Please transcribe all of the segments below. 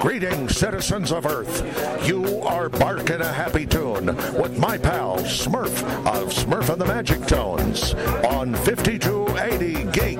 Greetings, citizens of Earth. You are barking a happy tune with my pal Smurf of Smurf and the Magic Tones on 5280 Geek.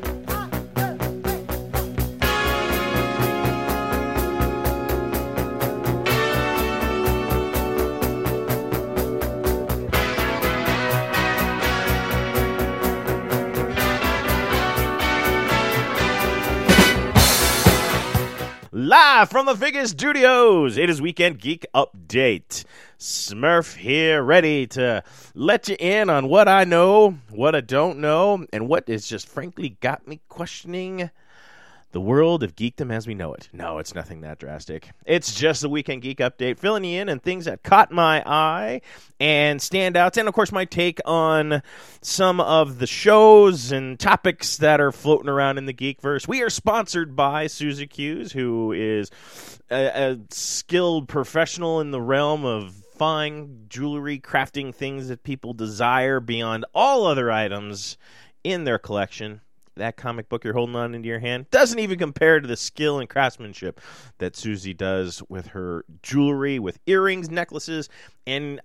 Live from the Vegas studios, it is Weekend Geek Update. Smurf here, ready to let you in on what I know, what I don't know, and what has just frankly got me questioning the world of geekdom as we know it. No, it's nothing that drastic. It's just the Weekend Geek Update, filling you in on things that caught my eye and standouts, and of course my take on some of the shows and topics that are floating around in the Geekverse. We are sponsored by Suzy Q's, who is a skilled professional in the realm of fine jewelry, crafting things that people desire beyond all other items in their collection. That comic book you're holding on into your hand doesn't even compare to the skill and craftsmanship that Suzy does with her jewelry, with earrings, necklaces, and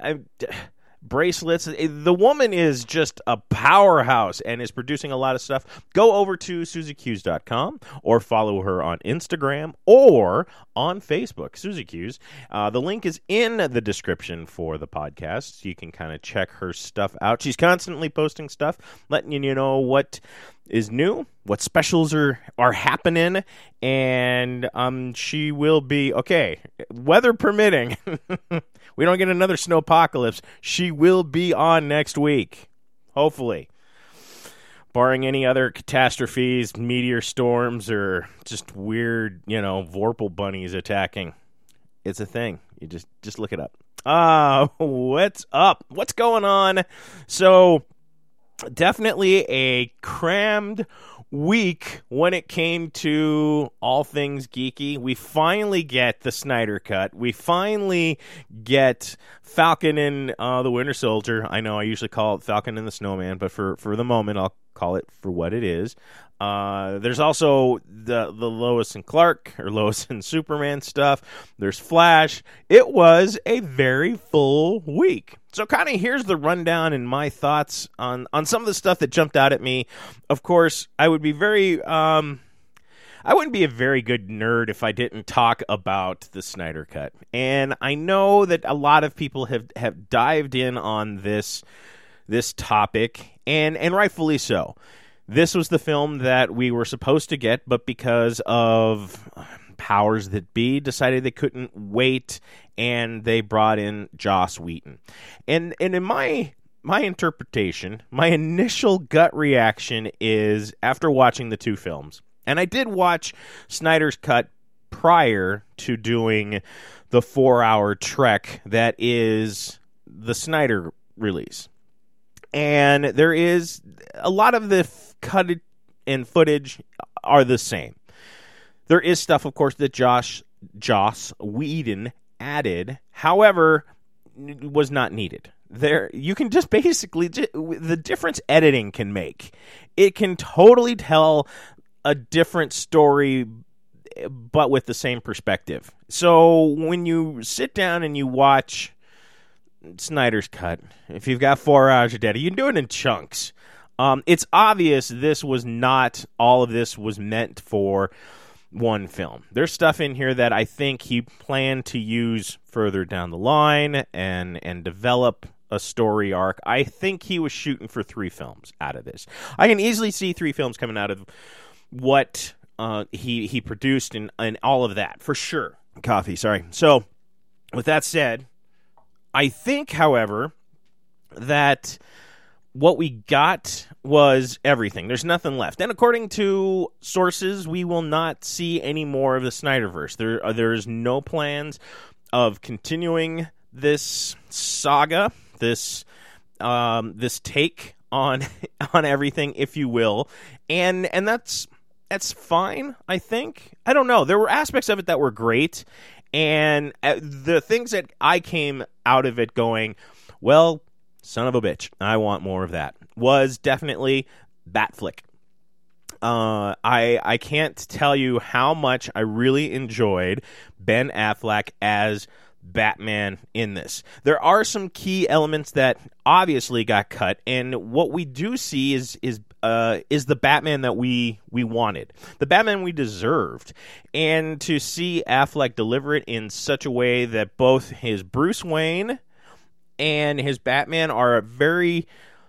bracelets. The woman is just a powerhouse and is producing a lot of stuff. Go over to SuzyQs.com or follow her on Instagram or on Facebook, Suzy Qs. The link is in the description for the podcast. You can kind of check her stuff out. She's constantly posting stuff, letting you know what is new, what specials are happening, and she will be, okay, weather permitting, we don't get another snowpocalypse, she will be on next week, hopefully. Barring any other catastrophes, meteor storms, or just weird, Vorpal bunnies attacking. It's a thing. You just look it up. What's up? What's going on? So, definitely a crammed week when it came to all things geeky. We finally get the Snyder Cut. We finally get Falcon and the Winter Soldier. I know I usually call it Falcon and the Snowman, but for the moment, I'll call it for what it is. There's also the Lois and Clark, or Lois and Superman stuff. There's Flash. It was a very full week. So kind of here's the rundown and my thoughts on some of the stuff that jumped out at me. Of course, I would be I wouldn't be a very good nerd if I didn't talk about the Snyder Cut. And I know that a lot of people have dived in on this topic, and rightfully so. This was the film that we were supposed to get, but because of powers that be, decided they couldn't wait, and they brought in Joss Whedon. And in my interpretation, my initial gut reaction is, after watching the two films, and I did watch Snyder's Cut prior to doing the 4-hour trek that is the Snyder release. And there is a lot of the cut and footage are the same. There is stuff, of course, that Joss Whedon added. However, was not needed. There, you can just basically, the difference editing can make. It can totally tell a different story, but with the same perspective. So when you sit down and you watch Snyder's Cut, if you've got 4 hours of data, you can do it in chunks. It's obvious all of this was meant for one film. There's stuff in here that I think he planned to use further down the line and develop a story arc. I think he was shooting for 3 films out of this. I can easily see 3 films coming out of what he produced and all of that, for sure. Coffee, sorry. So, with that said, I think, however, that what we got was everything. There's nothing left. And according to sources, we will not see any more of the Snyderverse. There's no plans of continuing this saga, this take on everything, if you will. And that's fine, I think. I don't know. There were aspects of it that were great. And the things that I came out of it going, well, son of a bitch, I want more of that, was definitely Batfleck. I can't tell you how much I really enjoyed Ben Affleck as Batman in this. There are some key elements that obviously got cut, and what we do see is the Batman that we wanted, the Batman we deserved, and to see Affleck deliver it in such a way that both his Bruce Wayne and his Batman are a very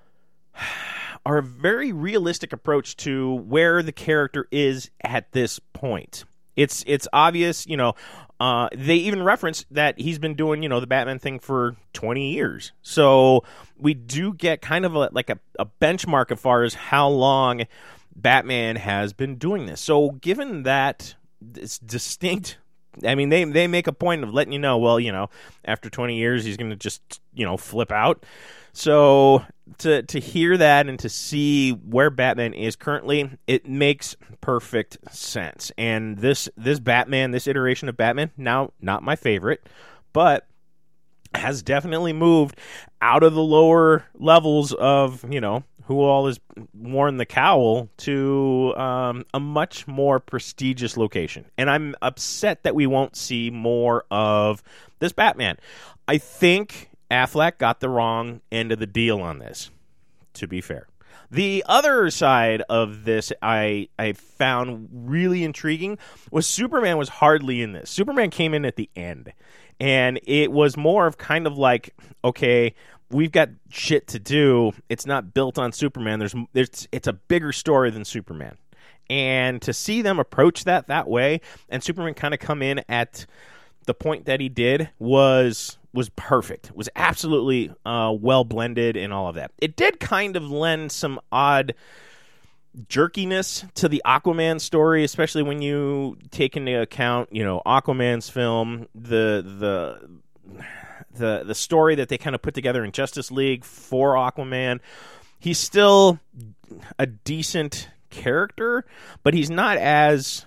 realistic approach to where the character is at this point. It's obvious, they even reference that he's been doing, the Batman thing for 20 years. So we do get kind of a benchmark as far as how long Batman has been doing this. So given that it's distinct, I mean, they make a point of letting you know, well, after 20 years, he's going to just, flip out. So to hear that and to see where Batman is currently, it makes perfect sense. And this Batman, this iteration of Batman, now not my favorite, but has definitely moved out of the lower levels of, who all has worn the cowl to a much more prestigious location. And I'm upset that we won't see more of this Batman. I think Affleck got the wrong end of the deal on this, to be fair. The other side of this I found really intriguing was Superman was hardly in this. Superman came in at the end, and it was more of kind of like, okay, we've got shit to do. It's not built on Superman. It's a bigger story than Superman. And to see them approach that way, and Superman kind of come in at the point that he did was perfect. It was absolutely well blended and all of that. It did kind of lend some odd jerkiness to the Aquaman story, especially when you take into account, Aquaman's film, the story that they kind of put together in Justice League for Aquaman. He's still a decent character, but he's not as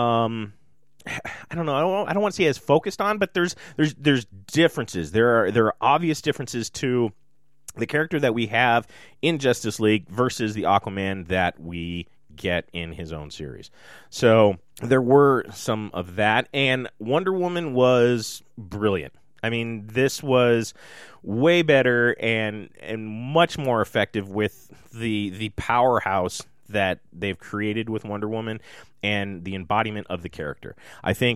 I don't know. I don't want to say as focused on, but there's differences. There are obvious differences to the character that we have in Justice League versus the Aquaman that we get in his own series. So there were some of that, and Wonder Woman was brilliant. I mean, this was way better and much more effective with the powerhouse that they've created with Wonder Woman and the embodiment of the character. I think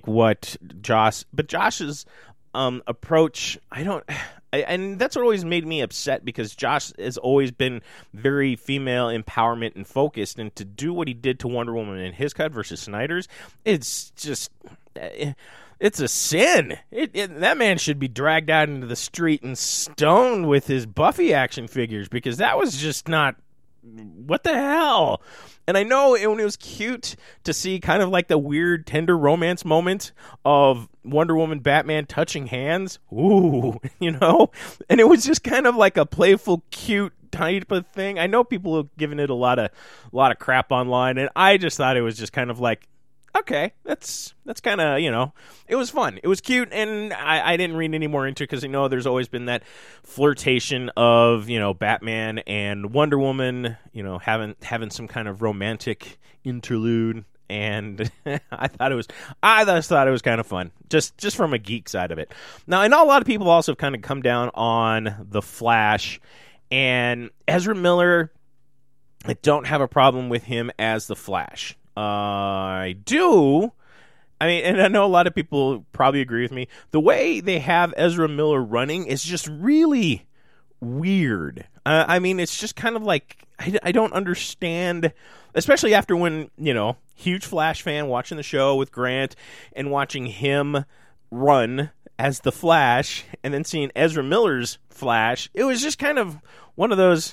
Josh's approach, and that's what always made me upset, because Josh has always been very female empowerment and focused, and to do what he did to Wonder Woman in his cut versus Snyder's, it's just, it's a sin. That man should be dragged out into the street and stoned with his Buffy action figures, because that was just not, what the hell? And I know it was cute to see kind of like the weird tender romance moment of Wonder Woman Batman touching hands. Ooh, and it was just kind of like a playful, cute type of thing. I know people have given it a lot of crap online, and I just thought it was just kind of like, okay, that's kind of, it was fun. It was cute, and I didn't read any more into it because, there's always been that flirtation of, Batman and Wonder Woman, having some kind of romantic interlude, and I thought it was kind of fun, just from a geek side of it. Now, I know a lot of people also have kind of come down on The Flash, and Ezra Miller, I don't have a problem with him as The Flash. I do. I mean, and I know a lot of people probably agree with me. The way they have Ezra Miller running is just really weird. I mean, it's just kind of like, I don't understand, especially after when, huge Flash fan watching the show with Grant and watching him run as the Flash and then seeing Ezra Miller's Flash. It was just kind of one of those,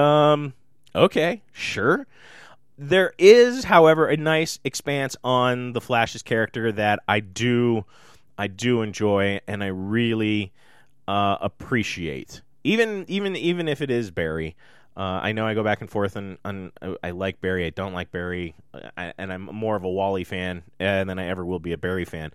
okay, sure. There is, however, a nice expanse on the Flash's character that I do enjoy, and I really appreciate. Even if it is Barry, I know I go back and forth on I like Barry, I don't like Barry, and I'm more of a Wally fan than I ever will be a Barry fan.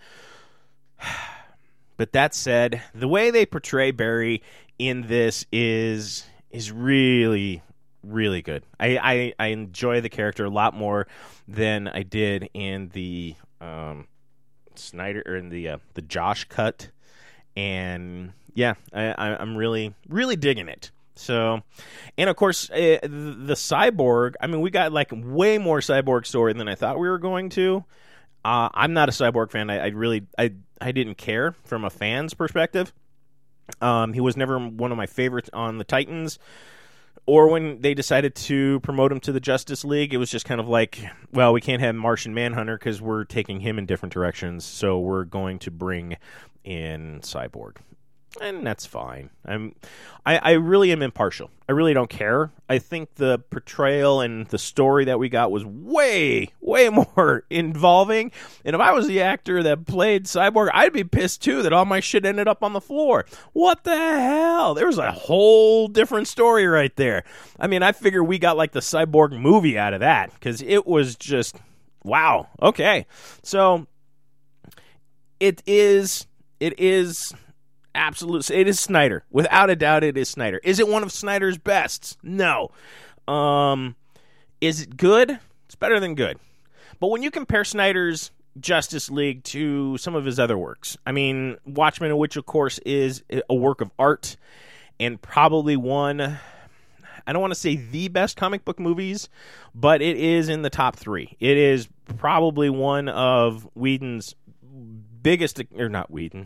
But that said, the way they portray Barry in this is really really good. I enjoy the character a lot more than I did in the Snyder or in the Josh cut, and yeah, I'm really digging it. So, and of course, the Cyborg. I mean, we got like way more Cyborg story than I thought we were going to. I'm not a Cyborg fan. I didn't care from a fan's perspective. He was never one of my favorites on the Titans. Or when they decided to promote him to the Justice League, it was just kind of like, well, we can't have Martian Manhunter because we're taking him in different directions, so we're going to bring in Cyborg. And that's fine. I really am impartial. I really don't care. I think the portrayal and the story that we got was way more involving. And if I was the actor that played Cyborg, I'd be pissed too that all my shit ended up on the floor. What the hell? There was a whole different story right there. I mean, I figure we got like the Cyborg movie out of that because it was just, wow. Okay. So it is absolutely, it is Snyder. Without a doubt, it is Snyder. Is it one of Snyder's bests? No. Is it good? It's better than good. But when you compare Snyder's Justice League to some of his other works, I mean, Watchmen, which of course is a work of art and probably one, I don't want to say the best comic book movies, but it is in the top 3. It is probably one of Whedon's biggest, or not Whedon,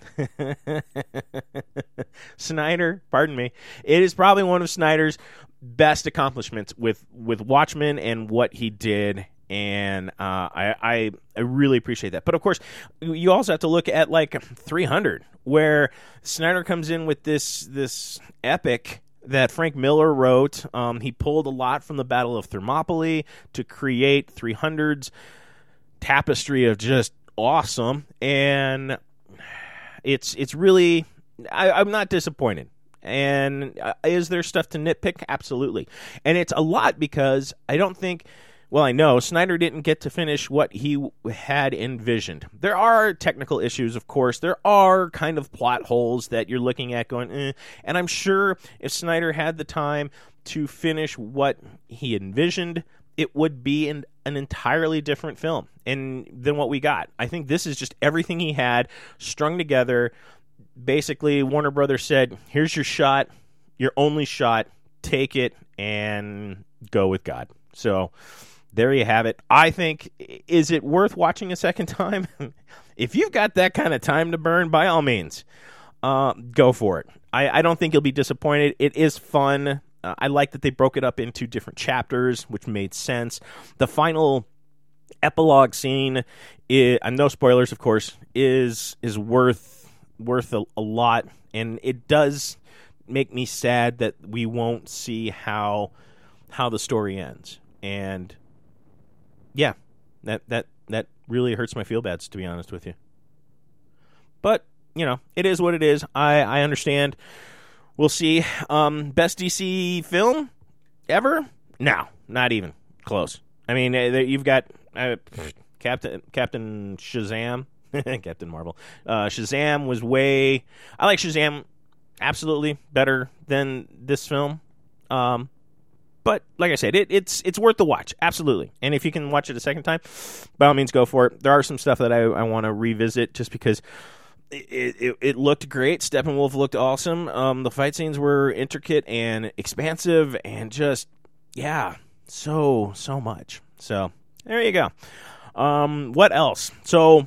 Snyder, pardon me. It is probably one of Snyder's best accomplishments with Watchmen and what he did, and I really appreciate that. But of course, you also have to look at like 300, where Snyder comes in with this epic that Frank Miller wrote. He pulled a lot from the Battle of Thermopylae to create 300's tapestry of just awesome, and it's really, I'm not disappointed. And is there stuff to nitpick? Absolutely. And it's a lot because I don't think, well, I know Snyder didn't get to finish what he had envisioned. There are technical issues, of course. There are kind of plot holes that you're looking at going, and I'm sure if Snyder had the time to finish what he envisioned, it would be an entirely different film than what we got. I think this is just everything he had strung together. Basically, Warner Brothers said, here's your shot, your only shot, take it and go with God. So there you have it. I think, is it worth watching a second time? If you've got that kind of time to burn, by all means, go for it. I don't think you'll be disappointed. It is fun. I like that they broke it up into different chapters, which made sense. The final epilogue scene, no spoilers, of course, is worth a lot, and it does make me sad that we won't see how the story ends. And yeah, that really hurts my feel-bads, to be honest with you. But you know, it is what it is. I understand. We'll see. Best DC film ever? No, not even close. I mean, you've got Captain Shazam, Captain Marvel. Shazam was way. I like Shazam absolutely better than this film. But like I said, it's worth the watch, absolutely. And if you can watch it a second time, by all means, go for it. There are some stuff that I want to revisit just because. It looked great. Steppenwolf looked awesome. The fight scenes were intricate and expansive and just, yeah, so much. So there you go. What else? So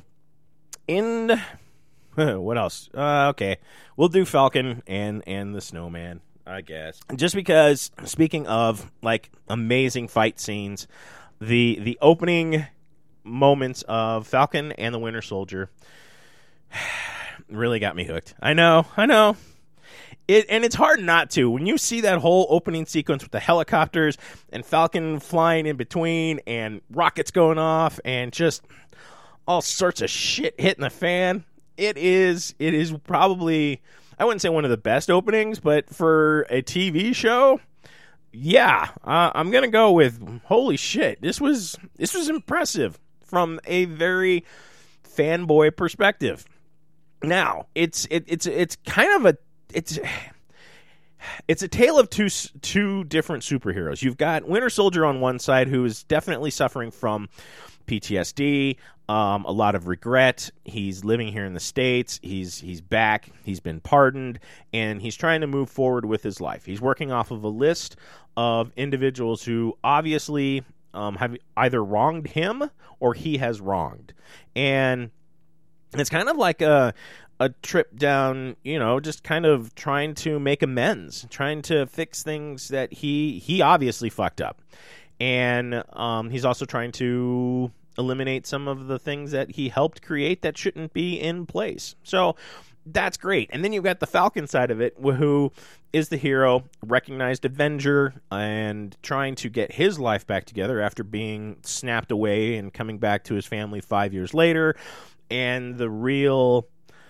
what else? Okay, we'll do Falcon and the Snowman, I guess. Just because, speaking of like amazing fight scenes, the opening moments of Falcon and the Winter Soldier really got me hooked. I know. And it's hard not to. When you see that whole opening sequence with the helicopters and Falcon flying in between and rockets going off and just all sorts of shit hitting the fan, it is probably, I wouldn't say one of the best openings, but for a TV show, yeah, I'm going to go with, holy shit, this was impressive from a very fanboy perspective. Now, it's kind of it's a tale of two different superheroes. You've got Winter Soldier on one side, who is definitely suffering from PTSD, a lot of regret. He's living here in the States. He's back. He's been pardoned, and he's trying to move forward with his life. He's working off of a list of individuals who obviously have either wronged him or he has wronged. And it's kind of like a trip down, just kind of trying to make amends, trying to fix things that he obviously fucked up. And he's also trying to eliminate some of the things that he helped create that shouldn't be in place. So that's great. And then you've got the Falcon side of it, who is the hero, recognized Avenger, and trying to get his life back together after being snapped away and coming back to his family 5 years later. And the real...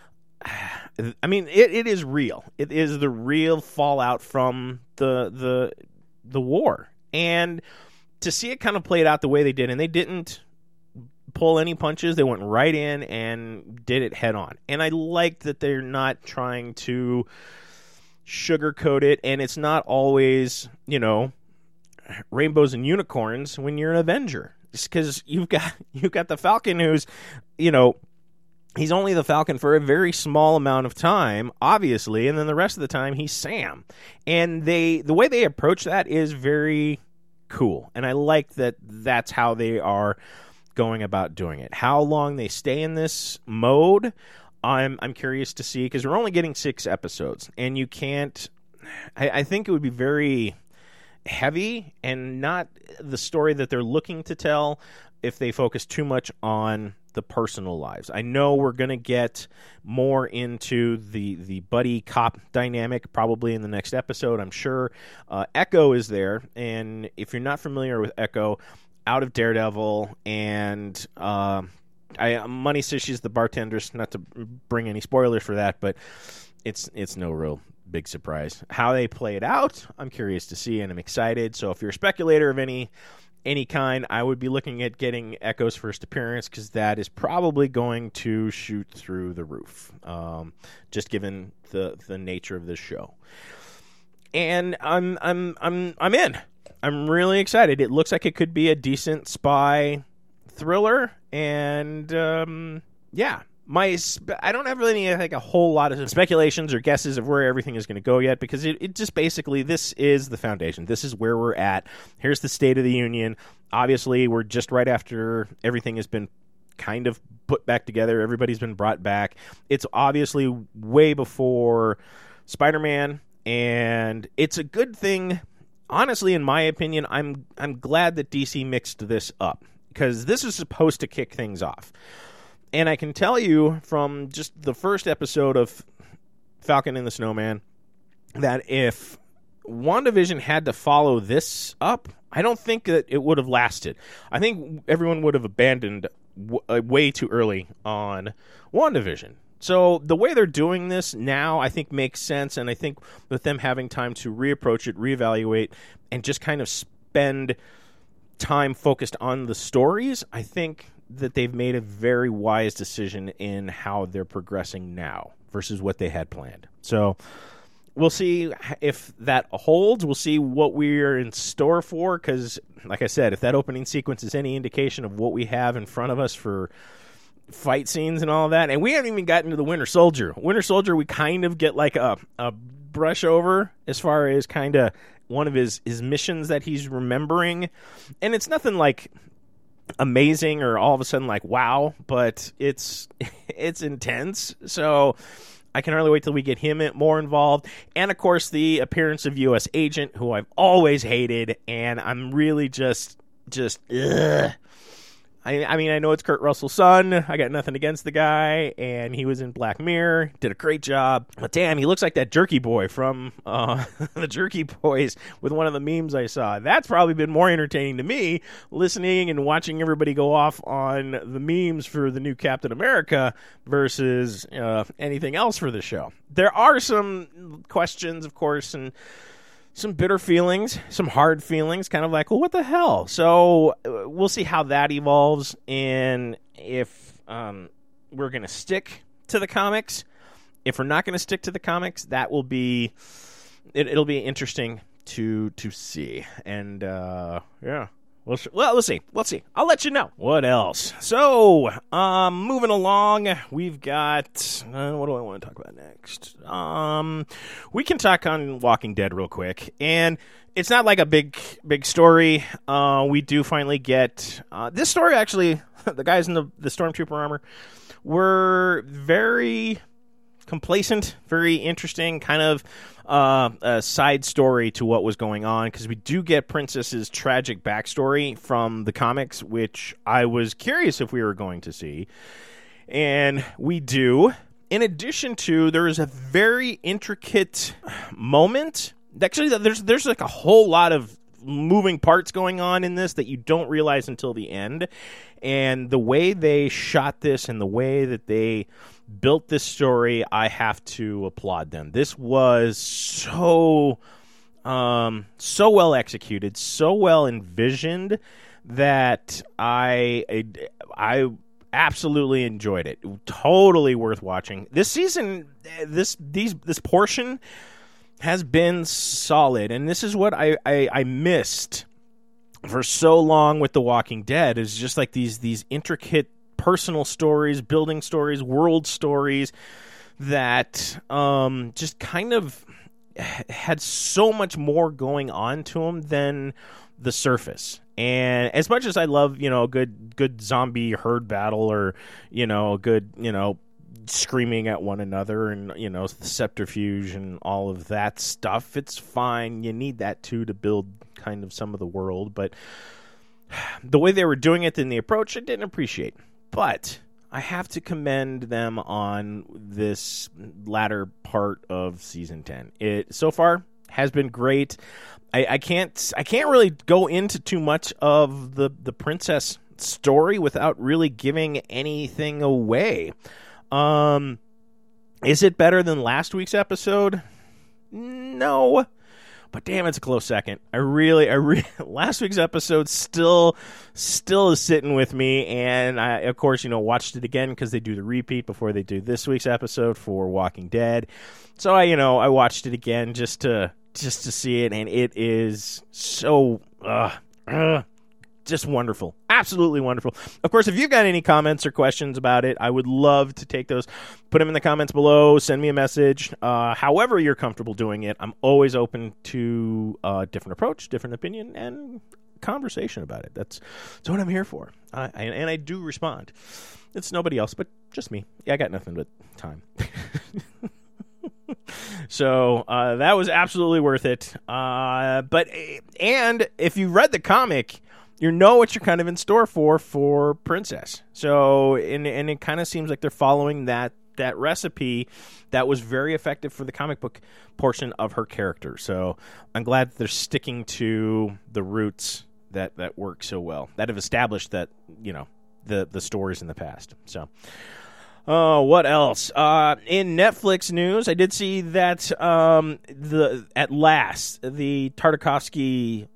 I mean, it is real. It is the real fallout from the war. And to see it kind of played out the way they did, and they didn't pull any punches. They went right in and did it head on. And I like that they're not trying to sugarcoat it, and it's not always, rainbows and unicorns when you're an Avenger. Just because you've got the Falcon, who's, he's only the Falcon for a very small amount of time, obviously, and then the rest of the time he's Sam. And the way they approach that is very cool, and I like that that's how they are going about doing it. How long they stay in this mode, I'm curious to see, because we're only getting 6 episodes, and you can't... I think it would be very heavy and not the story that they're looking to tell if they focus too much on the personal lives. I know we're going to get more into the buddy cop dynamic probably in the next episode, I'm sure. Echo is there, and if you're not familiar with Echo, out of Daredevil, and Money says she's the bartender, not to bring any spoilers for that, but it's no real big surprise. How they play it out, I'm curious to see, and I'm excited. So if you're a speculator of any kind, I would be looking at getting Echo's first appearance, because that is probably going to shoot through the roof, just given the nature of this show. And I'm in. I'm really excited. It looks like it could be a decent spy thriller, and yeah. I don't have really a whole lot of speculations or guesses of where everything is going to go yet, because it just basically, this is the foundation. This is where we're at. Here's the State of the Union. Obviously, we're just right after everything has been kind of put back together. Everybody's been brought back. It's obviously way before Spider-Man, and it's a good thing. Honestly, in my opinion, I'm glad that DC mixed this up, because this is supposed to kick things off. And I can tell you from just the first episode of Falcon and the Snowman that if WandaVision had to follow this up, I don't think that it would have lasted. I think everyone would have abandoned way too early on WandaVision. So the way they're doing this now, I think, makes sense, and I think with them having time to reapproach it, reevaluate, and just kind of spend time focused on the stories, I think that they've made a very wise decision in how they're progressing now versus what they had planned. So we'll see if that holds. We'll see what we're in store for, because, like I said, if that opening sequence is any indication of what we have in front of us for fight scenes and all that, and we haven't even gotten to the Winter Soldier. Winter Soldier, we kind of get like a brush over as far as kind of one of his missions that he's remembering, and it's nothing like amazing or all of a sudden like wow, but it's intense. So I can hardly wait till we get him more involved. And of course the appearance of U.S. Agent, who I've always hated, and I'm really just ugh. I mean, I know it's Kurt Russell's son. I got nothing against the guy, and he was in Black Mirror. Did a great job. But damn, he looks like that Jerky Boy from the Jerky Boys with one of the memes I saw. That's probably been more entertaining to me, listening and watching everybody go off on the memes for the new Captain America versus anything else for the show. There are some questions, of course, and some bitter feelings, some hard feelings, kind of like, well, what the hell? So we'll see how that evolves, and if we're going to stick to the comics. If we're not going to stick to the comics, that will be it'll be interesting to see. And yeah. We'll see. I'll let you know. What else? So, moving along, we've got... what do I want to talk about next? We can talk on Walking Dead real quick. And it's not like a big story. We do finally get... this story, actually, the guys in the Stormtrooper armor were very complacent, very interesting, kind of a side story to what was going on, because we do get Princess's tragic backstory from the comics, which I was curious if we were going to see, and we do. In addition to, there is a very intricate moment. Actually, there's like a whole lot of moving parts going on in this that you don't realize until the end, and the way they shot this and the way that they built this story, I have to applaud them. This was so well executed, so well envisioned that I absolutely enjoyed it. Totally worth watching. This season, this portion has been solid, and this is what I missed for so long with The Walking Dead, is just like these intricate personal stories, building stories, world stories that just kind of had so much more going on to them than the surface. And as much as I love, a good zombie herd battle, or, a good, screaming at one another, and, subterfuge and all of that stuff, it's fine. You need that too to build kind of some of the world. But the way they were doing it and the approach, I didn't appreciate. But I have to commend them on this latter part of season 10. It so far has been great. I can't really go into too much of the princess story without really giving anything away. Is it better than last week's episode? No. But damn, it's a close second. I really last week's episode still is sitting with me, and I, of course, watched it again because they do the repeat before they do this week's episode for Walking Dead. So I watched it again just to see it, and it is so just wonderful. Absolutely wonderful. Of course, if you've got any comments or questions about it, I would love to take those. Put them in the comments below. Send me a message. However you're comfortable doing it, I'm always open to a different approach, different opinion, and conversation about it. That's what I'm here for. And I do respond. It's nobody else but just me. Yeah, I got nothing but time. So that was absolutely worth it. But if you read the comic, you know what you're kind of in store for Princess. So and it kind of seems like they're following that recipe that was very effective for the comic book portion of her character. So I'm glad that they're sticking to the roots that work so well, that have established that the stories in the past. So. What else? In Netflix news, I did see that at last the Tartakovsky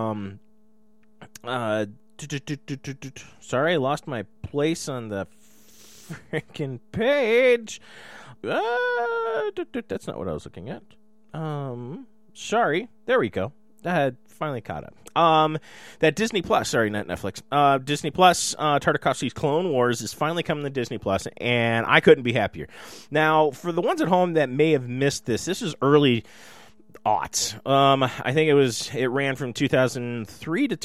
sorry, I lost my place on the freaking page. That's not what I was looking at. Sorry. There we go. Finally caught up. That Disney Plus, sorry, not Netflix. Disney Plus, Tartakovsky's Clone Wars is finally coming to Disney Plus, and I couldn't be happier. Now, for the ones at home that may have missed this is early aughts. I think it ran from 2003 to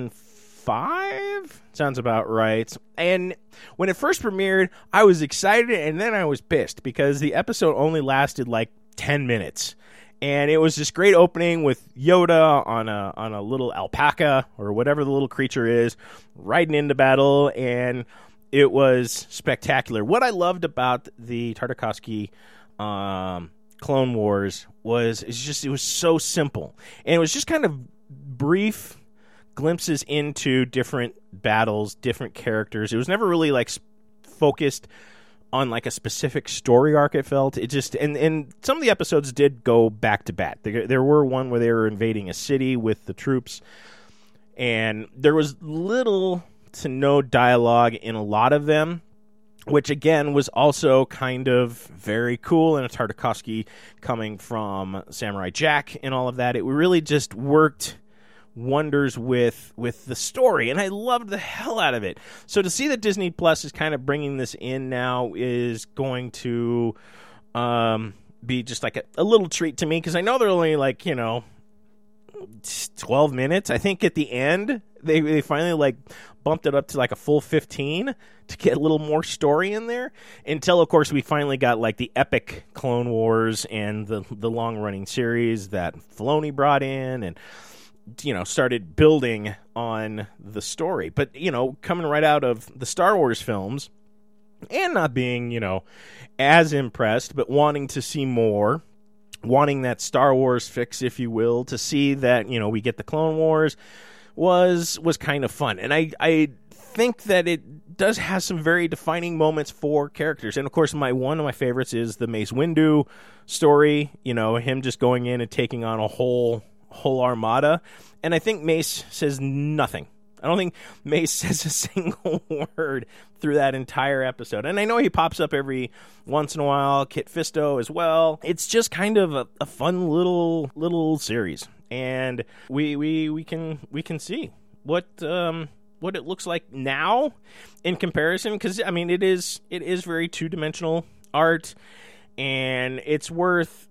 2005. Sounds about right. And when it first premiered, I was excited, and then I was pissed because the episode only lasted like 10 minutes. And it was this great opening with Yoda on a little alpaca or whatever the little creature is, riding into battle, and it was spectacular. What I loved about the Tartakovsky Clone Wars was it was so simple, and it was just kind of brief glimpses into different battles, different characters. It was never really like focused on like a specific story arc. It felt it just and some of the episodes did go back to back. There were one where they were invading a city with the troops, and there was little to no dialogue in a lot of them, which again was also kind of very cool, and it's Tartakovsky coming from Samurai Jack and all of that. It really just worked wonders with the story, and I loved the hell out of it. So to see that Disney Plus is kind of bringing this in now is going to be just like a little treat to me, because I know they're only 12 minutes. I think at the end they finally bumped it up to a full 15 to get a little more story in there, until of course we finally got the epic Clone Wars and the long running series that Filoni brought in and started building on the story. But coming right out of the Star Wars films and not being as impressed, but wanting to see more, wanting that Star Wars fix, if you will, to see that we get the Clone Wars was kind of fun. And I think that it does have some very defining moments for characters. And of course, one of my favorites is the Mace Windu story, him just going in and taking on a whole armada. And I think Mace says nothing. I don't think Mace says a single word through that entire episode. And I know he pops up every once in a while, Kit Fisto as well. It's just kind of a fun little series. And we can see what it looks like now in comparison, because it is very two-dimensional art, and it's worth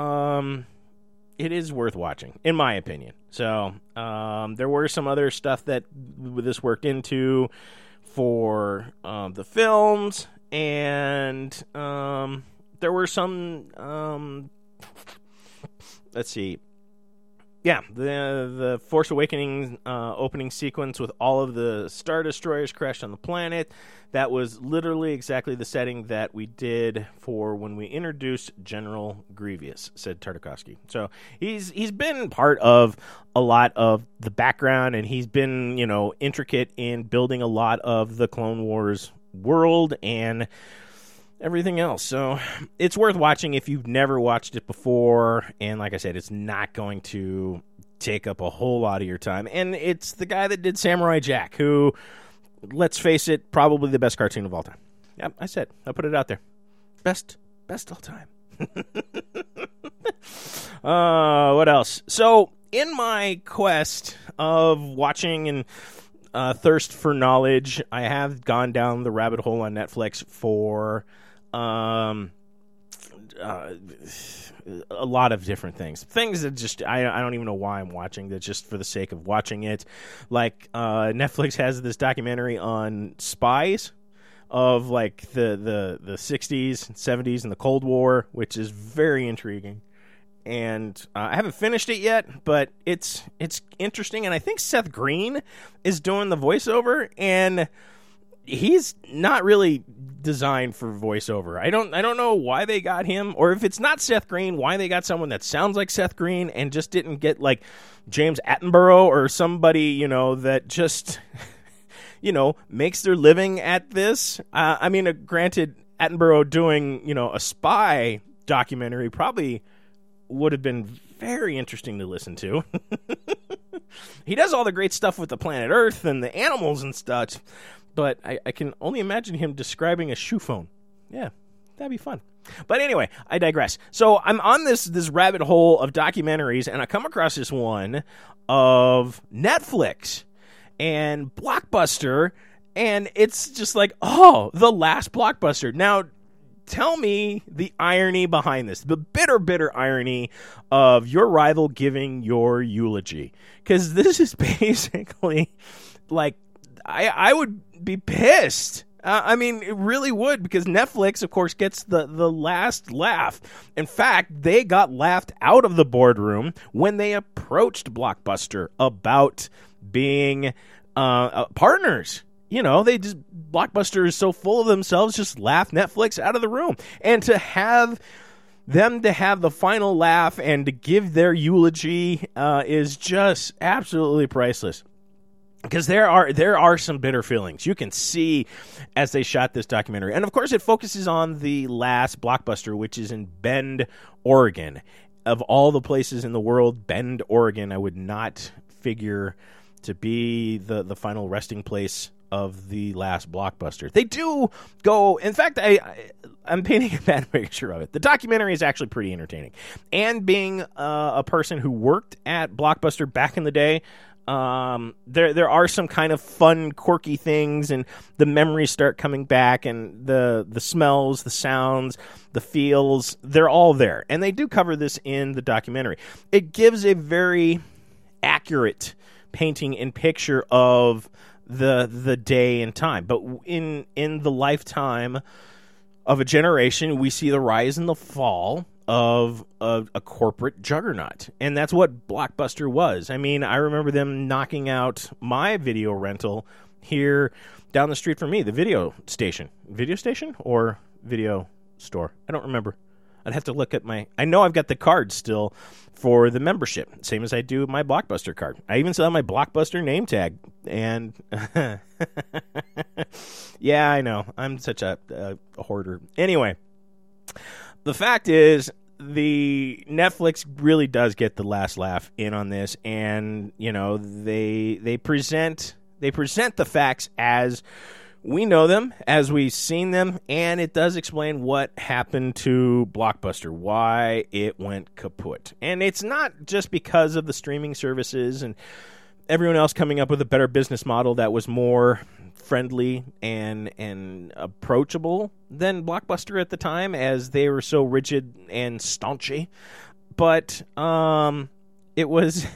watching, in my opinion. So there were some other stuff that this worked into for the films, and there were some let's see. Yeah, the Force Awakens opening sequence with all of the Star Destroyers crashed on the planet. That was literally exactly the setting that we did for when we introduced General Grievous, said Tartakovsky. So he's been part of a lot of the background, and he's been, intricate in building a lot of the Clone Wars world and everything else. So it's worth watching if you've never watched it before. And like I said, it's not going to take up a whole lot of your time. And it's the guy that did Samurai Jack, who, let's face it, probably the best cartoon of all time. Yep, I put it out there. Best all time. What else? So in my quest of watching and thirst for knowledge, I have gone down the rabbit hole on Netflix for a lot of different things that just I don't even know why I'm watching that, just for the sake of watching it. Netflix has this documentary on spies of the 60s and 70s and the Cold War, which is very intriguing. And I haven't finished it yet, but it's interesting. And I think Seth Green is doing the voiceover, and he's not really designed for voiceover. I don't know why they got him, or if it's not Seth Green, why they got someone that sounds like Seth Green and just didn't get James Attenborough or somebody, that just, makes their living at this. Granted, Attenborough doing, a spy documentary probably would have been very interesting to listen to. He does all the great stuff with the planet Earth and the animals and stuff, but I can only imagine him describing a shoe phone. Yeah, that'd be fun. But anyway, I digress. So I'm on this rabbit hole of documentaries, and I come across this one of Netflix and Blockbuster, and it's just the last Blockbuster. Now, tell me the irony behind this, the bitter irony of your rival giving your eulogy. Because this is basically I would be pissed. It really would, because Netflix, of course, gets the last laugh. In fact, they got laughed out of the boardroom when they approached Blockbuster about being partners. Blockbuster is so full of themselves, just laugh Netflix out of the room. And to have them to have the final laugh and to give their eulogy is just absolutely priceless. Because there are some bitter feelings. You can see as they shot this documentary. And, of course, it focuses on the last Blockbuster, which is in Bend, Oregon. Of all the places in the world, Bend, Oregon, I would not figure to be the final resting place of the last Blockbuster. They do go, in fact, I'm painting a bad picture of it. The documentary is actually pretty entertaining. And being a person who worked at Blockbuster back in the day, there are some kind of fun, quirky things, and the memories start coming back, and the smells, the sounds, the feels, they're all there. And they do cover this in the documentary. It gives a very accurate painting and picture of the day and time. But in the lifetime of a generation, we see the rise and the fall of a corporate juggernaut. And that's what Blockbuster was. I mean, I remember them knocking out my video rental here down the street from me, the video station. Video station or video store? I don't remember. I'd have to look at I know I've got the card still for the membership, same as I do my Blockbuster card. I even still have my Blockbuster name tag. And yeah, I know. I'm such a hoarder. Anyway, the fact is, the Netflix really does get the last laugh in on this, and you know they present the facts as we know them, as we've seen them, and it does explain what happened to Blockbuster, why it went kaput. And it's not just because of the streaming services and everyone else coming up with a better business model that was more friendly and approachable than Blockbuster at the time, as they were so rigid and staunchy. But it was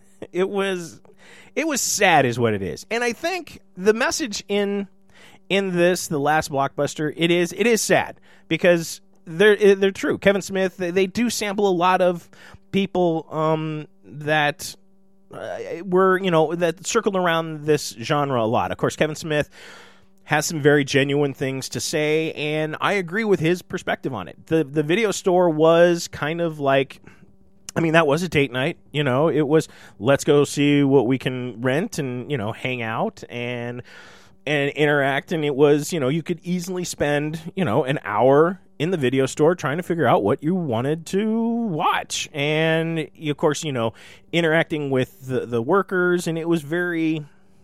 sad is what it is. And I think the message in this, the last Blockbuster, it is sad because they're true. Kevin Smith, they do sample a lot of people that were, that circled around this genre a lot. Of course, Kevin Smith has some very genuine things to say, and I agree with his perspective on it. The video store was kind of like, I mean, that was a date night. It was, let's go see what we can rent and, hang out and interact. And it was, you could easily spend, an hour in the video store trying to figure out what you wanted to watch. And, of course, interacting with the workers. And it was very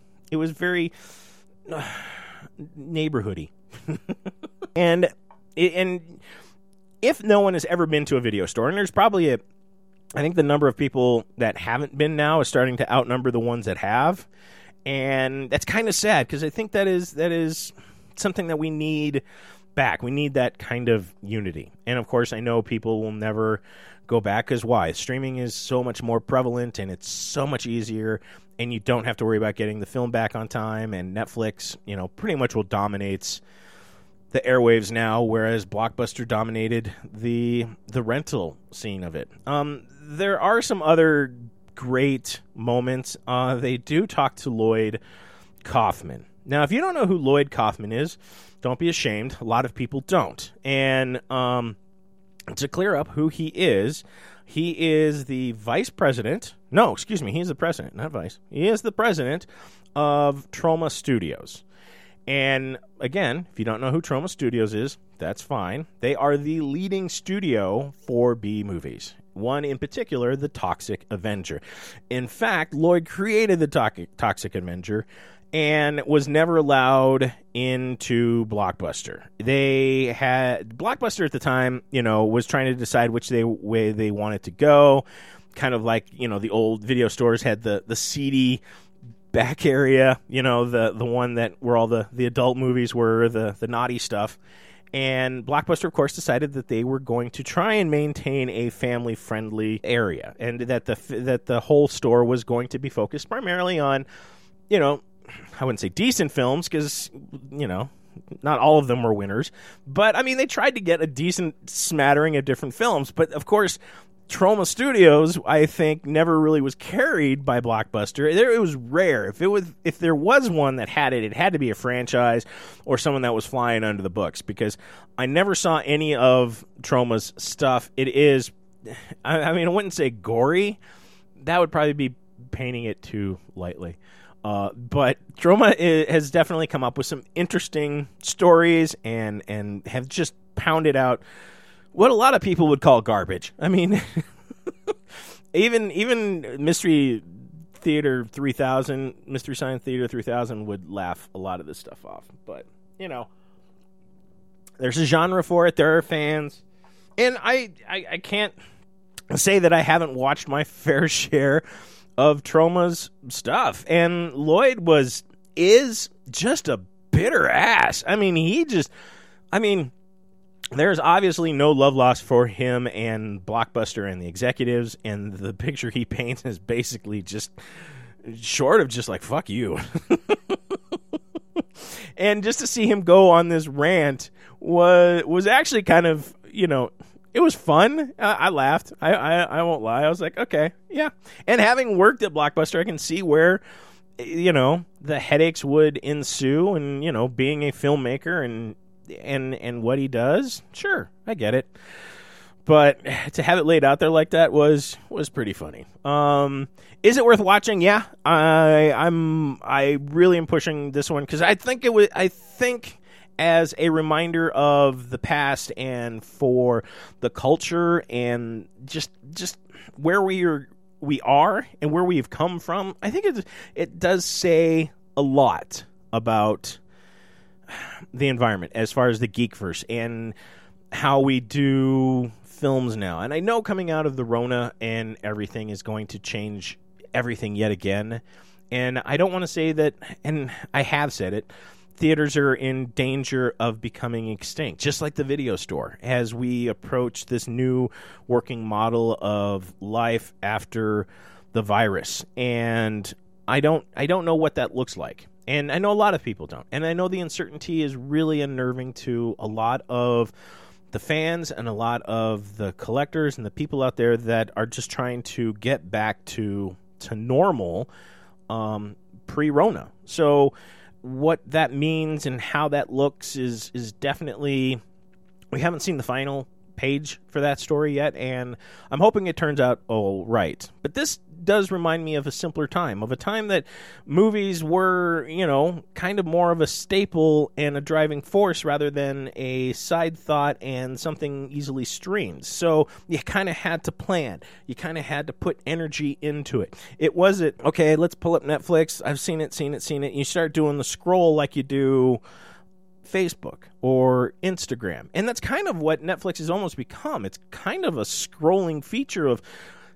neighborhoody. and if no one has ever been to a video store, and there's probably I think the number of people that haven't been now is starting to outnumber the ones that have. And that's kind of sad, because I think that is something that we need back. We need that kind of unity. And of course, I know people will never go back, because why? Streaming is so much more prevalent, and it's so much easier, and you don't have to worry about getting the film back on time. And Netflix, pretty much will dominates the airwaves now, whereas Blockbuster dominated the rental scene of it. There are some other great moments. They do talk to Lloyd Kaufman. Now, if you don't know who Lloyd Kaufman is, don't be ashamed. A lot of people don't. And to clear up who he is the vice president. No, excuse me. He's the president, not vice. He is the president of Troma Studios. And again, if you don't know who Troma Studios is, that's fine. They are the leading studio for B movies. One in particular, the Toxic Avenger. In fact, Lloyd created the Toxic Avenger and was never allowed into Blockbuster. Blockbuster at the time, was trying to decide which way they wanted to go. Kind of like, the old video stores had the seedy back area, the one that where all the adult movies were, the naughty stuff. And Blockbuster, of course, decided that they were going to try and maintain a family-friendly area, and that the whole store was going to be focused primarily on, I wouldn't say decent films, because, not all of them were winners. But, I mean, they tried to get a decent smattering of different films. But, of course, Troma Studios, I think, never really was carried by Blockbuster. It was rare. If there was one that had it had to be a franchise or someone that was flying under the books, because I never saw any of Troma's stuff. It is, I mean, I wouldn't say gory. That would probably be painting it too lightly. But Troma has definitely come up with some interesting stories and have just pounded out what a lot of people would call garbage. I mean, even mystery Theater 3000, Mystery Science Theater 3000 would laugh a lot of this stuff off. But, you know, there's a genre for it. There are fans. And I can't say that I haven't watched my fair share of Troma's stuff. And Lloyd is just a bitter ass. I mean, there's obviously no love lost for him and Blockbuster and the executives, and the picture he paints is basically just short of just like, fuck you. And just to see him go on this rant was actually kind of, you know, it was fun. I laughed. I won't lie. I was like, okay, yeah. And having worked at Blockbuster, I can see where, you know, the headaches would ensue, and, you know, being a filmmaker and what he does, sure, I get it. But to have it laid out there like that was pretty funny. Is it worth watching? Yeah, I really am pushing this one because I think as a reminder of the past and for the culture and just where we are and where we've come from, I think it does say a lot about the environment as far as the Geekverse and how we do films now. And I know coming out of the Rona and everything is going to change everything yet again. And I don't want to say that, and I have said it, theaters are in danger of becoming extinct, just like the video store, as we approach this new working model of life after the virus. And I don't know what that looks like. And I know a lot of people don't. And I know the uncertainty is really unnerving to a lot of the fans and a lot of the collectors and the people out there that are just trying to get back to normal pre-Rona. So what that means and how that looks is definitely... We haven't seen the final page for that story yet, and I'm hoping it turns out all right. But this does remind me of a simpler time, of a time that movies were, you know, kind of more of a staple and a driving force rather than a side thought and something easily streamed. So you kind of had to plan. You kind of had to put energy into it. It wasn't, okay, let's pull up Netflix. I've seen it. And you start doing the scroll like you do Facebook or Instagram. And that's kind of what Netflix has almost become. It's kind of a scrolling feature of,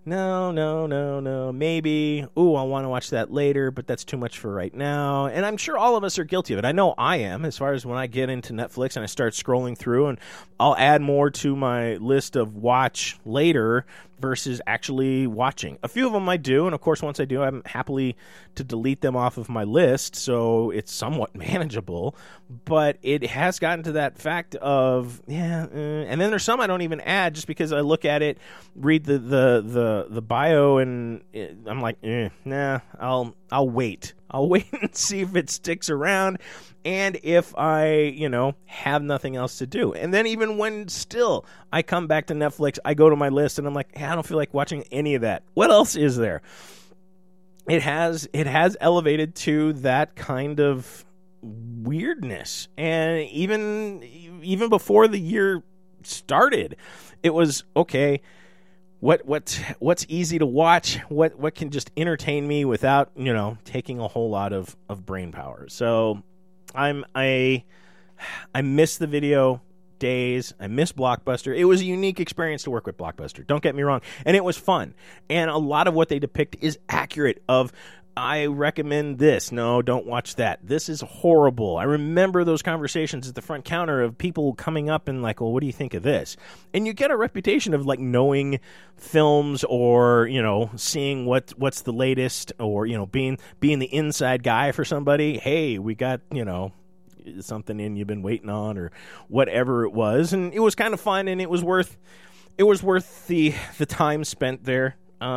no, maybe, I want to watch that later, but that's too much for right now. And I'm sure all of us are guilty of it. I know I am, as far as when I get into Netflix and I start scrolling through, and I'll add more to my list of watch later versus actually watching. A few of them I do, and of course once I do, I'm happily to delete them off of my list, so it's somewhat manageable. But it has gotten to that fact of, and then there's some I don't even add just because I look at it, read the bio, and I'm like, nah, I'll wait. I'll wait and see if it sticks around and if I, have nothing else to do. And then even when still I come back to Netflix, I go to my list and I'm like, I don't feel like watching any of that. What else is there? It has elevated to that kind of weirdness. And even before the year started, it was okay. What's easy to watch? What can just entertain me without taking a whole lot of brain power? So I miss the video days. I miss Blockbuster. It was a unique experience to work with Blockbuster. Don't get me wrong, and it was fun. And a lot of what they depict is accurate. I recommend this. No, don't watch that. This is horrible. I remember those conversations at the front counter of people coming up and like, well, what do you think of this? And you get a reputation of like knowing films or, seeing what's the latest or, being the inside guy for somebody. Hey, we got, something in you've been waiting on or whatever it was. And it was kind of fun, and it was worth the time spent there.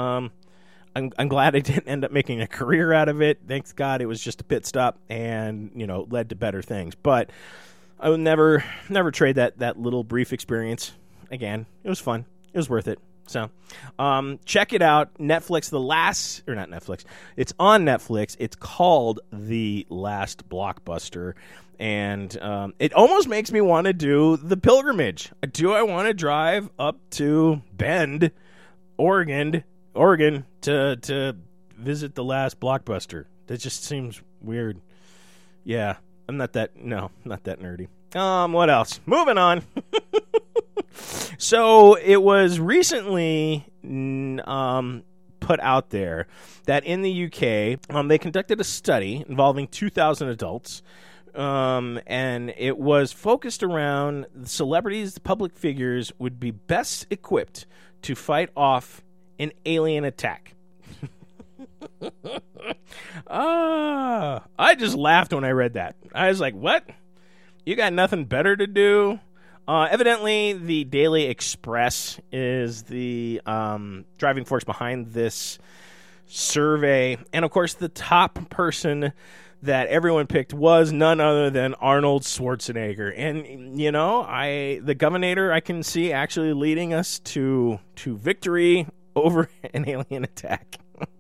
I'm glad I didn't end up making a career out of it. Thanks God it was just a pit stop and, led to better things. But I would never trade that little brief experience again. It was fun. It was worth it. So check it out. Netflix, not Netflix. It's on Netflix. It's called The Last Blockbuster. And it almost makes me want to do the pilgrimage. Do I want to drive up to Bend, Oregon to visit the last Blockbuster. That just seems weird. Yeah, I'm not that nerdy. What else? Moving on. So it was recently put out there that in the UK, they conducted a study involving 2,000 adults, and it was focused around celebrities, public figures would be best equipped to fight off an alien attack. I just laughed when I read that. I was like, what? You got nothing better to do? Evidently, the Daily Express is the driving force behind this survey. And, of course, the top person that everyone picked was none other than Arnold Schwarzenegger. And, you know, the Governator I can see actually leading us to victory over an alien attack.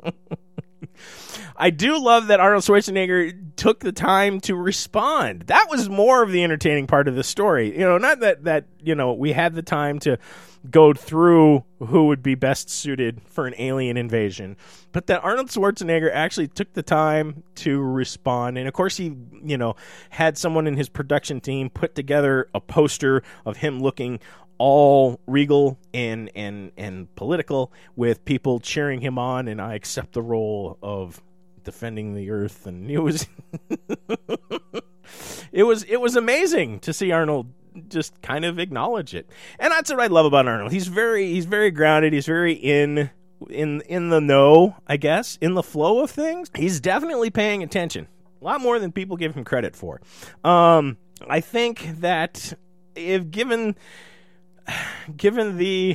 I do love that Arnold Schwarzenegger took the time to respond. That was more of the entertaining part of the story. You know, not that we had the time to go through who would be best suited for an alien invasion, but that Arnold Schwarzenegger actually took the time to respond. And of course he, had someone in his production team put together a poster of him looking all regal and political, with people cheering him on, and I accept the role of defending the earth. And it was it was amazing to see Arnold just kind of acknowledge it. And that's what I love about Arnold. He's very grounded. He's very in the know, I guess, in the flow of things. He's definitely paying attention, a lot more than people give him credit for. I think that if given the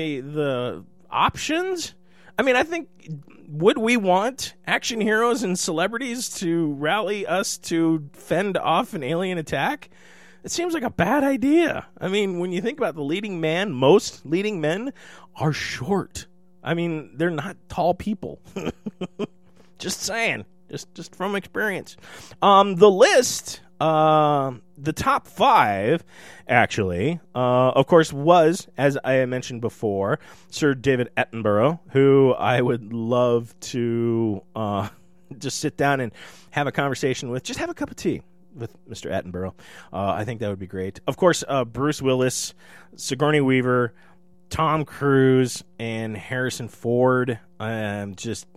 options, I mean, I think, would we want action heroes and celebrities to rally us to fend off an alien attack? It seems like a bad idea. I mean, when you think about the leading man, most leading men are short. I mean, they're not tall people. Just saying. Just from experience. The list, the top 5, actually, of course, was, as I mentioned before, Sir David Attenborough, who I would love to just sit down and have a conversation with. Just have a cup of tea with Mr. Attenborough. I think that would be great. Of course, Bruce Willis, Sigourney Weaver, Tom Cruise, and Harrison Ford. Tom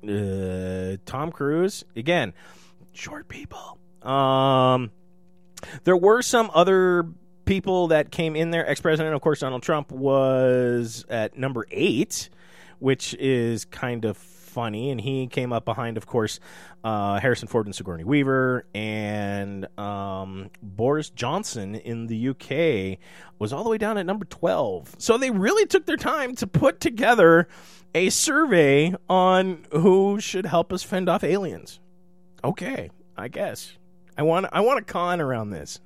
Cruise, again, short people. There were some other people that came in there. Ex-President, of course, Donald Trump was at number 8, which is kind of funny. And he came up behind, of course, Harrison Ford and Sigourney Weaver. And Boris Johnson in the UK was all the way down at number 12. So they really took their time to put together a survey on who should help us fend off aliens. Okay, I guess. I want a con around this.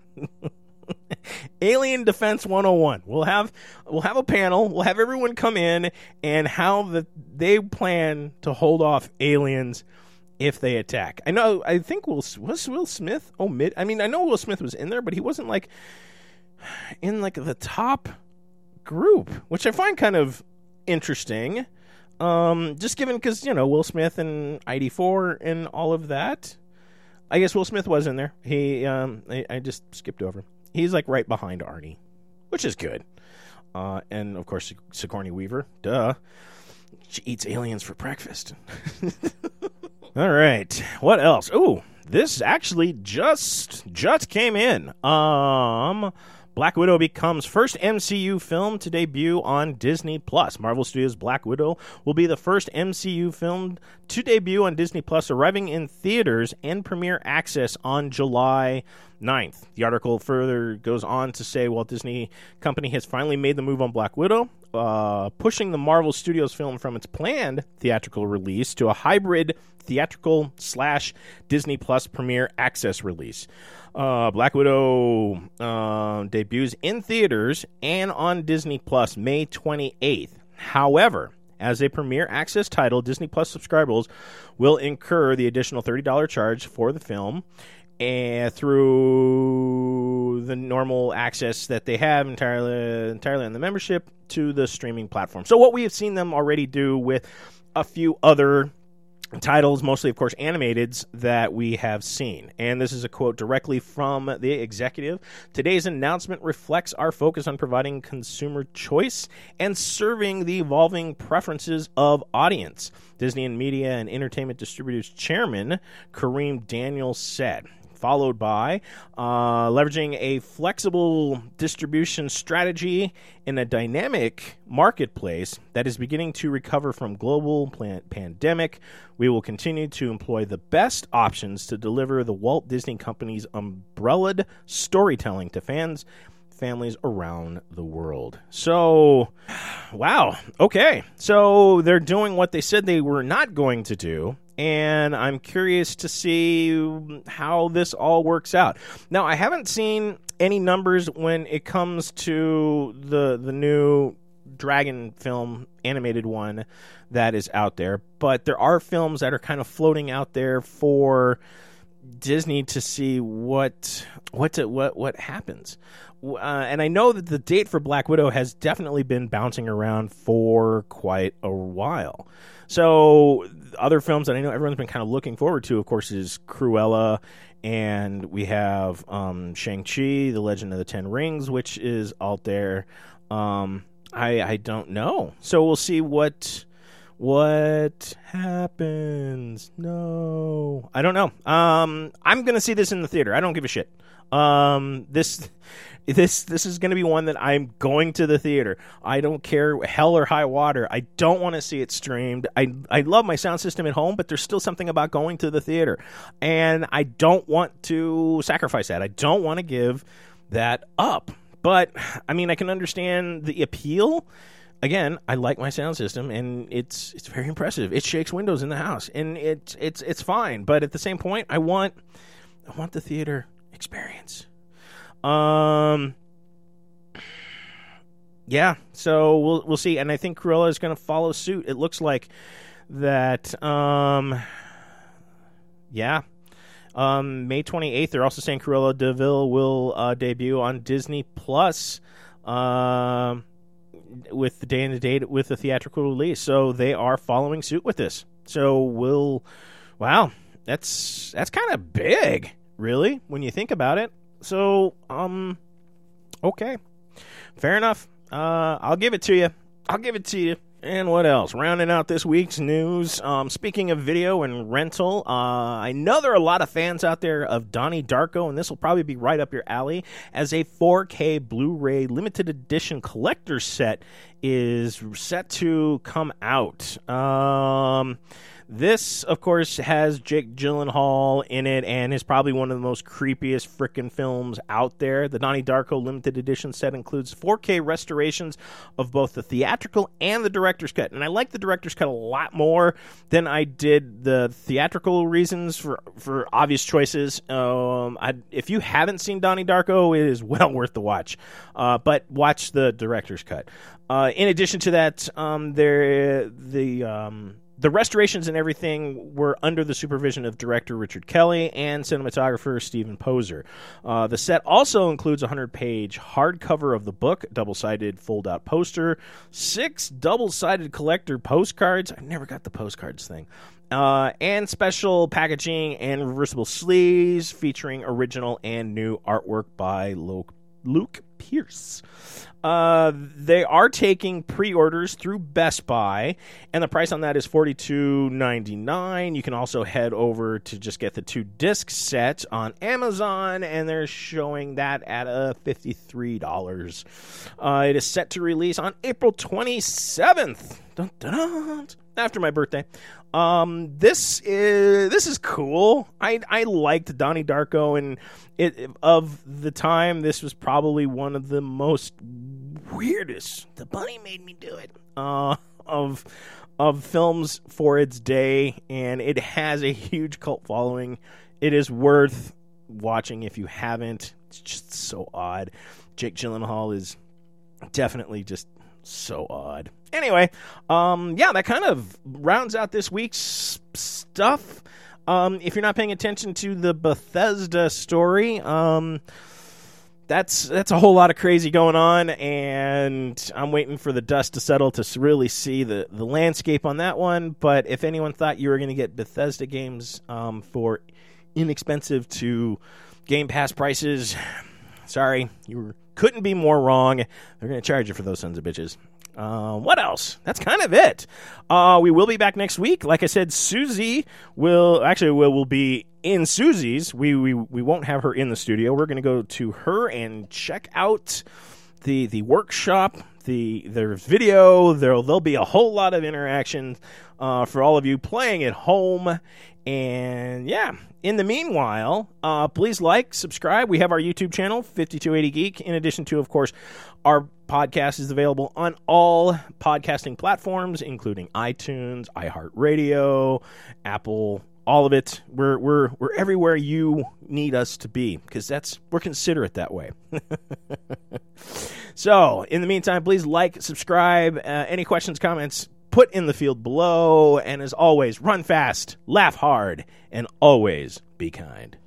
Alien Defense 101. We'll have a panel. We'll have everyone come in and how they plan to hold off aliens if they attack. I think was Will Smith omit? I mean, I know Will Smith was in there, but he wasn't in the top group, which I find kind of interesting. Just given because Will Smith and ID4 and all of that. I guess Will Smith was in there. He, I just skipped over him. He's right behind Arnie, which is good. And of course, Sigourney Weaver. Duh. She eats aliens for breakfast. All right. What else? Ooh, this actually just came in. Black Widow becomes first MCU film to debut on Disney+. Marvel Studios' Black Widow will be the first MCU film to debut on Disney+, arriving in theaters and premiere access on July 9th. The article further goes on to say, Walt Disney Company has finally made the move on Black Widow, pushing the Marvel Studios film from its planned theatrical release to a hybrid theatrical / Disney Plus premiere access release. Black Widow debuts in theaters and on Disney Plus May 28th. However, as a premiere access title, Disney Plus subscribers will incur the additional $30 charge for the film and through the normal access that they have entirely on the membership to the streaming platform. So what we have seen them already do with a few other titles, mostly, of course, animateds that we have seen. And this is a quote directly from the executive. Today's announcement reflects our focus on providing consumer choice and serving the evolving preferences of audience, Disney and Media and Entertainment Distributors Chairman Kareem Daniels said. Followed by leveraging a flexible distribution strategy in a dynamic marketplace that is beginning to recover from global pandemic. We will continue to employ the best options to deliver the Walt Disney Company's umbrellaed storytelling to fans, families around the world. So, wow. Okay. So they're doing what they said they were not going to do. And I'm curious to see how this all works out. Now, I haven't seen any numbers when it comes to the new Dragon film, animated one that is out there. But there are films that are kind of floating out there for Disney to see what happens. And I know that the date for Black Widow has definitely been bouncing around for quite a while. So other films that I know everyone's been kind of looking forward to, of course, is Cruella, and we have Shang-Chi, The Legend of the Ten Rings, which is out there. I don't know. So we'll see what happens. No, I don't know. I'm going to see this in the theater. I don't give a shit. This is going to be one that I'm going to the theater. I don't care hell or high water. I don't want to see it streamed. I love my sound system at home, but there's still something about going to the theater. And I don't want to sacrifice that. I don't want to give that up. But, I mean, I can understand the appeal. Again, I like my sound system, and it's very impressive. It shakes windows in the house, and it's fine. But at the same point, I want the theater experience. Yeah, so we'll see, and I think Cruella is going to follow suit. It looks like that. Yeah. May 28th. They're also saying Cruella de Vil will debut on Disney Plus. With the day and the date with the theatrical release, so they are following suit with this. So wow, that's kind of big, really, when you think about it. So, okay, fair enough. I'll give it to you. And what else? Rounding out this week's news, speaking of video and rental, I know there are a lot of fans out there of Donnie Darko, and this will probably be right up your alley, as a 4K Blu-ray limited edition collector's set is set to come out. This, of course, has Jake Gyllenhaal in it and is probably one of the most creepiest frickin' films out there. The Donnie Darko limited edition set includes 4K restorations of both the theatrical and the director's cut. And I like the director's cut a lot more than I did the theatrical reasons for obvious choices. If you haven't seen Donnie Darko, it is well worth the watch. But watch the director's cut. In addition to that, the restorations and everything were under the supervision of director Richard Kelly and cinematographer Stephen Poser. The set also includes a 100-page hardcover of the book, double-sided fold-out poster, 6 double-sided collector postcards. I never got the postcards thing. And special packaging and reversible sleeves featuring original and new artwork by Luke Pierce. They are taking pre-orders through Best Buy, and the price on that is $42.99. You can also head over to just get the 2-disc set on Amazon, and they're showing that at $53. It is set to release on April 27th. Dun, dun, dun, after my birthday. This is cool. I liked Donnie Darko, and of the time, this was probably one of the most weirdest. The bunny made me do it. Of films for its day, and it has a huge cult following. It is worth watching if you haven't. It's just so odd. Jake Gyllenhaal is definitely just so odd. Anyway, that kind of rounds out this week's stuff. If you're not paying attention to the Bethesda story, that's a whole lot of crazy going on, and I'm waiting for the dust to settle to really see the landscape on that one. But if anyone thought you were going to get Bethesda games for inexpensive to Game Pass prices, sorry, you couldn't be more wrong. They're going to charge you for those sons of bitches. What else? That's kind of it. We will be back next week. Like I said, Susie will be in Susie's. We won't have her in the studio. We're going to go to her and check out the workshop. There's video. There'll be a whole lot of interaction for all of you playing at home. And yeah, in the meanwhile, please like, subscribe. We have our YouTube channel, 5280 Geek. In addition to, of course, our podcast is available on all podcasting platforms, including iTunes, iHeartRadio, Apple, all of it. We're everywhere you need us to be, because we're considerate that way. So, in the meantime, please like, subscribe. Any questions, comments, put in the field below. And as always, run fast, laugh hard, and always be kind.